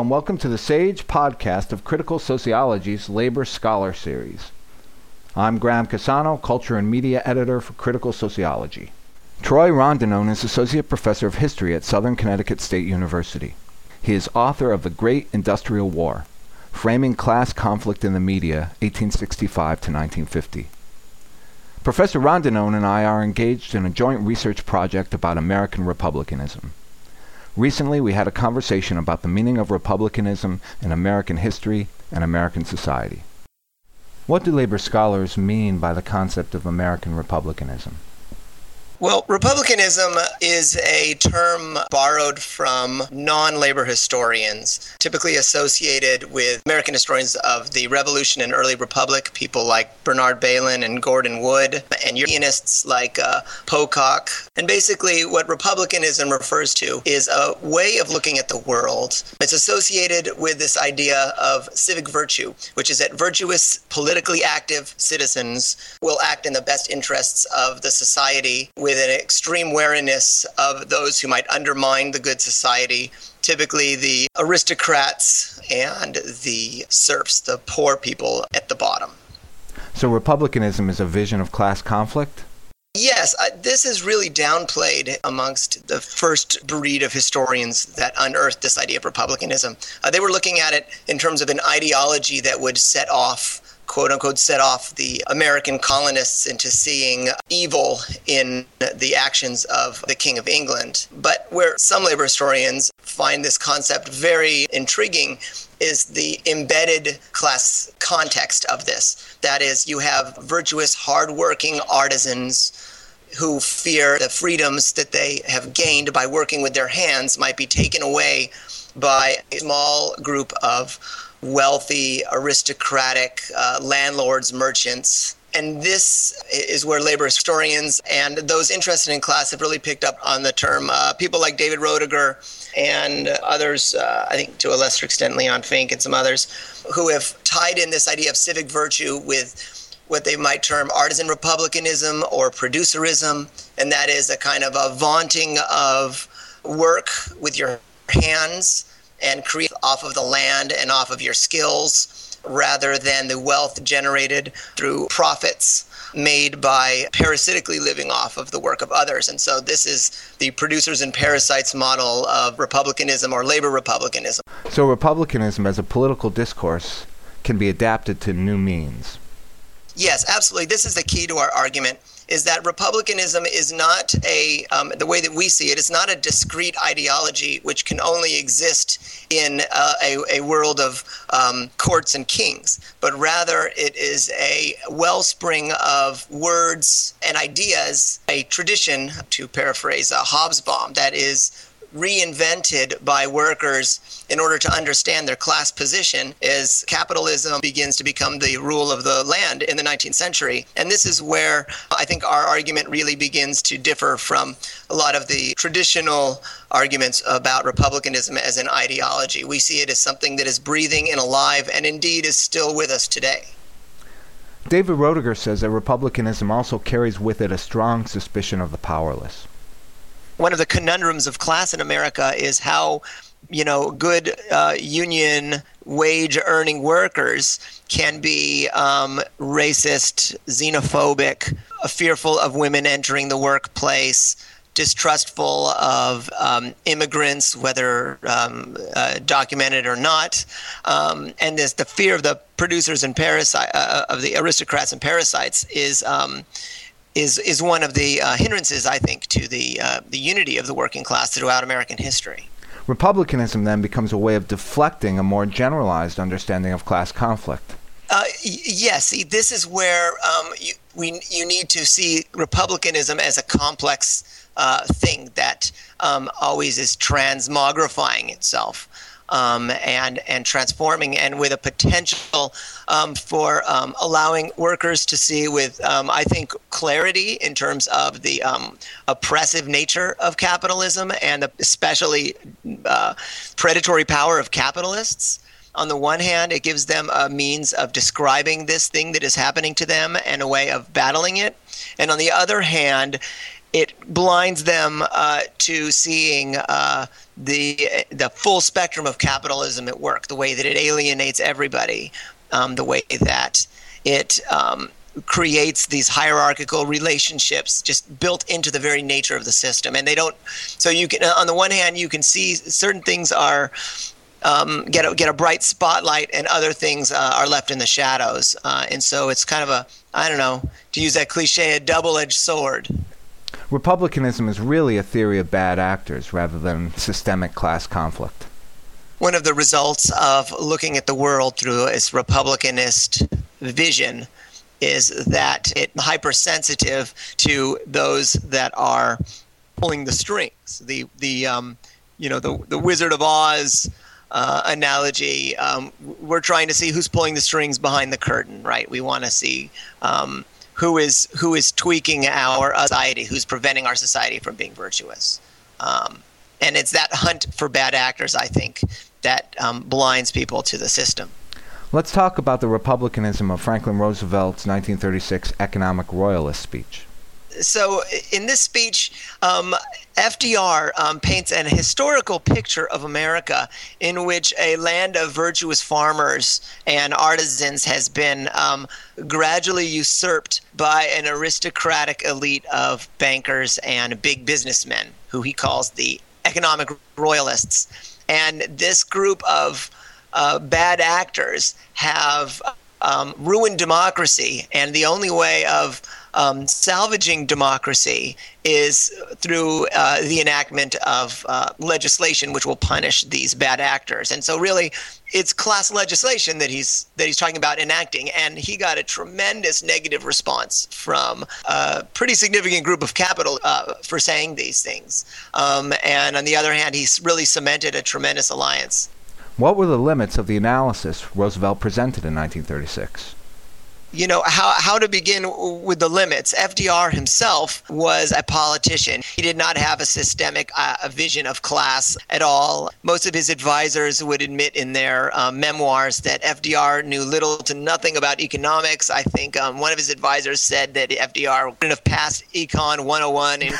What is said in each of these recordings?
and welcome to the Sage podcast of Critical Sociology's Labor Scholar Series. I'm Graham Cassano, Culture and Media Editor for Critical Sociology. Troy Rondinone is Associate Professor of History at Southern Connecticut State University. He is author of The Great Industrial War, Framing Class Conflict in the Media, 1865 to 1950. Professor Rondinone and I are engaged in a joint research project about American republicanism. Recently, we had a conversation about the meaning of republicanism in American history and American society. What do labor scholars mean by the concept of American republicanism? Well, republicanism is a term borrowed from non-labor historians, typically associated with American historians of the Revolution and early Republic, people like Bernard Bailyn and Gordon Wood, and Unionists like Pocock. And basically what republicanism refers to is a way of looking at the world. It's associated with this idea of civic virtue, which is that virtuous, politically active citizens will act in the best interests of the society, with an extreme wariness of those who might undermine the good society, typically the aristocrats and the serfs, the poor people at the bottom. So republicanism is a vision of class conflict? Yes, this is really downplayed amongst the first breed of historians that unearthed this idea of republicanism. They were looking at it in terms of an ideology that would set off, quote-unquote, set off the American colonists into seeing evil in the actions of the King of England. But where some labor historians find this concept very intriguing is the embedded class context of this. That is, you have virtuous, hardworking artisans who fear the freedoms that they have gained by working with their hands might be taken away by a small group of wealthy, aristocratic landlords, merchants. And this is where labor historians and those interested in class have really picked up on the term. People like David Roediger and others, I think to a lesser extent Leon Fink and some others, who have tied in this idea of civic virtue with what they might term artisan republicanism or producerism. And that is a kind of a vaunting of work with your hands and create off of the land and off of your skills, rather than the wealth generated through profits made by parasitically living off of the work of others. And so this is the producers and parasites model of republicanism or labor republicanism. So republicanism as a political discourse can be adapted to new means. Yes, absolutely. This is the key to our argument, is that republicanism is not the way that we see it, it's not a discrete ideology which can only exist in a world of courts and kings, but rather it is a wellspring of words and ideas, a tradition, to paraphrase Hobsbawm, that is reinvented by workers in order to understand their class position as capitalism begins to become the rule of the land in the 19th century. And this is where I think our argument really begins to differ from a lot of the traditional arguments about republicanism as an ideology. We see it as something that is breathing and alive and indeed is still with us today. David Roediger says that republicanism also carries with it a strong suspicion of the powerless. One of the conundrums of class in America is how, good union wage-earning workers can be racist, xenophobic, fearful of women entering the workplace, distrustful of immigrants, whether documented or not, and the fear of the producers and of the aristocrats and parasites is one of the hindrances, I think, to the unity of the working class throughout American history. Republicanism then becomes a way of deflecting a more generalized understanding of class conflict. Yes, see, this is where you need to see republicanism as a complex thing that always is transmogrifying itself. And transforming, and with a potential for allowing workers to see with, I think, clarity in terms of the oppressive nature of capitalism and the especially predatory power of capitalists. On the one hand, it gives them a means of describing this thing that is happening to them and a way of battling it. And on the other hand, it blinds them to seeing the full spectrum of capitalism at work, the way that it alienates everybody, the way that it creates these hierarchical relationships just built into the very nature of the system. And they don't, so you can, on the one hand, you can see certain things are get a bright spotlight, and other things are left in the shadows. And so it's kind of a, I don't know, to use that cliche, a double-edged sword. Republicanism is really a theory of bad actors rather than systemic class conflict. One of the results of looking at the world through its republicanist vision is that it's hypersensitive to those that are pulling the strings. The Wizard of Oz analogy. We're trying to see who's pulling the strings behind the curtain, right? We want to see who is tweaking our society, who's preventing our society from being virtuous. And it's that hunt for bad actors, I think, that blinds people to the system. Let's talk about the republicanism of Franklin Roosevelt's 1936 economic royalist speech. So in this speech, FDR paints an historical picture of America in which a land of virtuous farmers and artisans has been gradually usurped by an aristocratic elite of bankers and big businessmen, who he calls the economic royalists. And this group of bad actors have ruined democracy, and the only way of salvaging democracy is through the enactment of legislation which will punish these bad actors. And so really it's class legislation that he's talking about enacting, and he got a tremendous negative response from a pretty significant group of capital for saying these things. And on the other hand, he's really cemented a tremendous alliance. What were the limits of the analysis Roosevelt presented in 1936? You know, how to begin with the limits. FDR himself was a politician. He did not have a systemic vision of class at all. Most of his advisors would admit in their memoirs that FDR knew little to nothing about economics. I think one of his advisors said that FDR wouldn't have passed Econ 101 in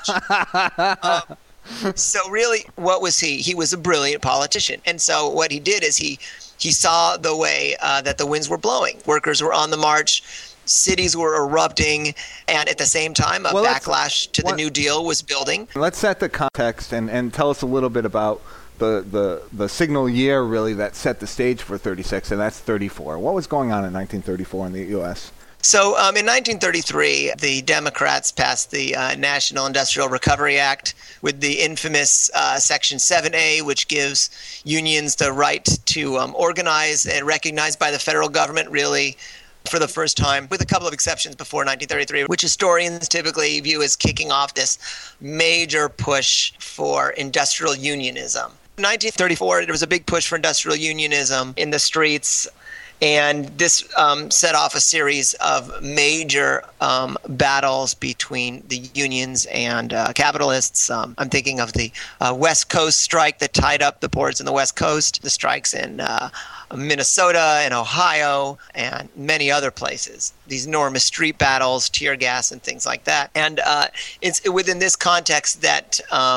college. So really, what was he? He was a brilliant politician. And so what he did is he saw the way that the winds were blowing. Workers were on the march. Cities were erupting. And at the same time, a backlash to the New Deal was building. Let's set the context and tell us a little bit about the signal year, really, that set the stage for 36, and that's 34. What was going on in 1934 in the U.S.? So in 1933, the Democrats passed the National Industrial Recovery Act with the infamous Section 7A, which gives unions the right to organize, and recognized by the federal government really for the first time, with a couple of exceptions before 1933, which historians typically view as kicking off this major push for industrial unionism. In 1934, there was a big push for industrial unionism in the streets. And this set off a series of major battles between the unions and capitalists. I'm thinking of the West Coast strike that tied up the ports in the West Coast, the strikes in Minnesota and Ohio and many other places. These enormous street battles, tear gas, and things like that. And it's within this context that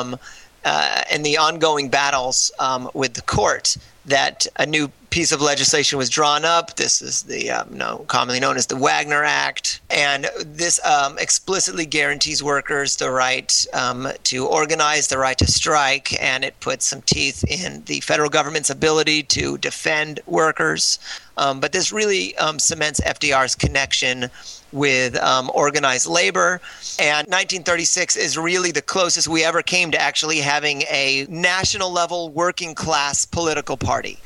and the ongoing battles with the court that a new piece of legislation was drawn up. This is the commonly known as the Wagner Act, and this explicitly guarantees workers the right to organize, the right to strike, and it puts some teeth in the federal government's ability to defend workers. But this really cements FDR's connection with organized labor, and 1936 is really the closest we ever came to actually having a national level working class political party.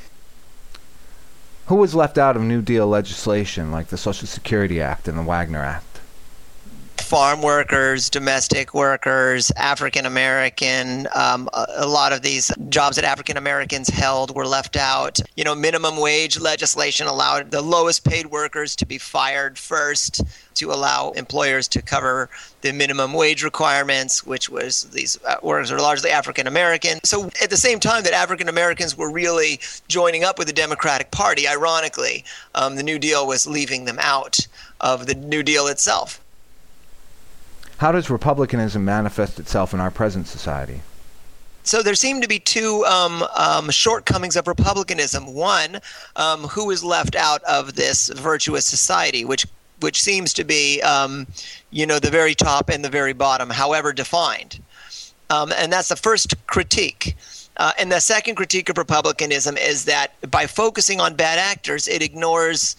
Who was left out of New Deal legislation like the Social Security Act and the Wagner Act? Farm workers, domestic workers, African American, a lot of these jobs that African Americans held were left out. You know, minimum wage legislation allowed the lowest paid workers to be fired first, to allow employers to cover the minimum wage requirements, which was these workers are largely African American. So at the same time that African Americans were really joining up with the Democratic Party, ironically, the New Deal was leaving them out of the New Deal itself. How does republicanism manifest itself in our present society? So there seem to be two shortcomings of republicanism. One, who is left out of this virtuous society, which seems to be, the very top and the very bottom, however defined. And that's the first critique. And the second critique of republicanism is that by focusing on bad actors, it ignores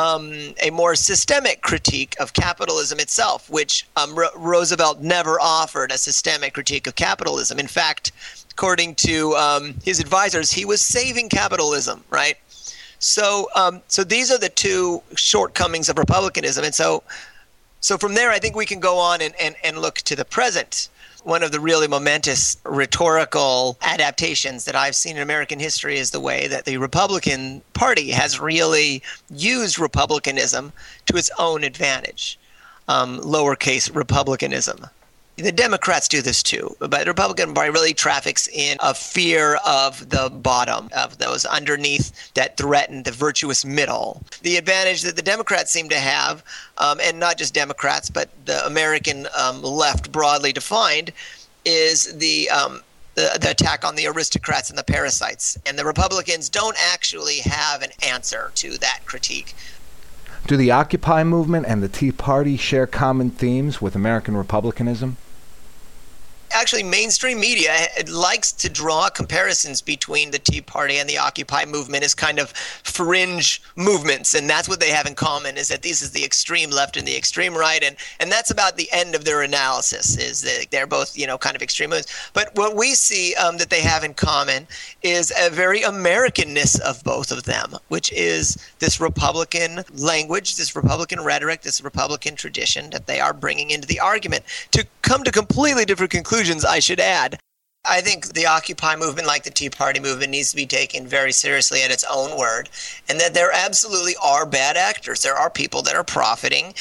a more systemic critique of capitalism itself, which Roosevelt never offered a systemic critique of capitalism. In fact, according to his advisors, he was saving capitalism, right? So these are the two shortcomings of republicanism. And so from there, I think we can go on and look to the present. One of the really momentous rhetorical adaptations that I've seen in American history is the way that the Republican Party has really used republicanism to its own advantage, lowercase republicanism. The Democrats do this too, but the Republican Party really traffics in a fear of the bottom, of those underneath that threaten the virtuous middle. The advantage that the Democrats seem to have, and not just Democrats, but the American left broadly defined, is the attack on the aristocrats and the parasites. And the Republicans don't actually have an answer to that critique. Do the Occupy movement and the Tea Party share common themes with American republicanism? Actually, mainstream media likes to draw comparisons between the Tea Party and the Occupy movement as kind of fringe movements, and that's what they have in common, is that this is the extreme left and the extreme right, and that's about the end of their analysis, is that they're both, kind of extreme movements. But what we see that they have in common is a very Americanness of both of them, which is this Republican language, this Republican rhetoric, this Republican tradition that they are bringing into the argument to come to completely different conclusions, I should add. I think the Occupy movement, like the Tea Party movement, needs to be taken very seriously at its own word, and that there absolutely are bad actors. There are people that are profiting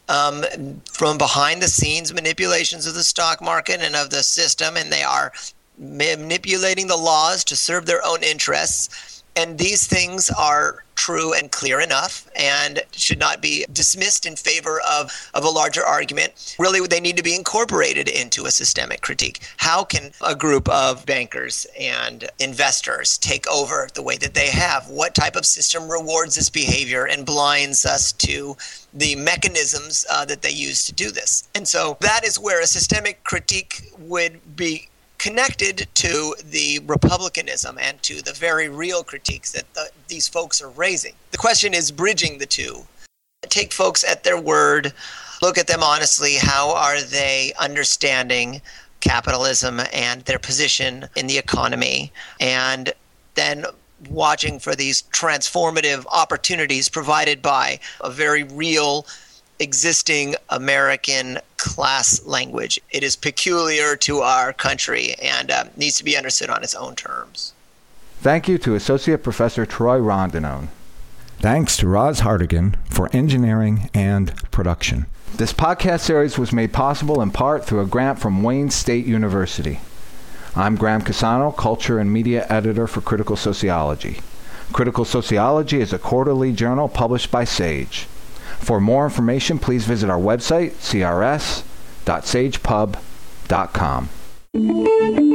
from behind the scenes manipulations of the stock market and of the system, and they are manipulating the laws to serve their own interests. And these things are true and clear enough and should not be dismissed in favor of a larger argument. Really, they need to be incorporated into a systemic critique. How can a group of bankers and investors take over the way that they have? What type of system rewards this behavior and blinds us to the mechanisms that they use to do this? And so that is where a systemic critique would be connected to the republicanism and to the very real critiques that these folks are raising. The question is bridging the two. Take folks at their word, look at them honestly. How are they understanding capitalism and their position in the economy? And then watching for these transformative opportunities provided by a very real existing American class language. It is peculiar to our country and needs to be understood on its own terms. Thank you to Associate Professor Troy Rondinone. Thanks to Roz Hartigan for engineering and production. This podcast series was made possible in part through a grant from Wayne State University. I'm Graham Casano, Culture and Media Editor for Critical Sociology. Critical Sociology is a quarterly journal published by Sage. For more information, please visit our website, crs.sagepub.com.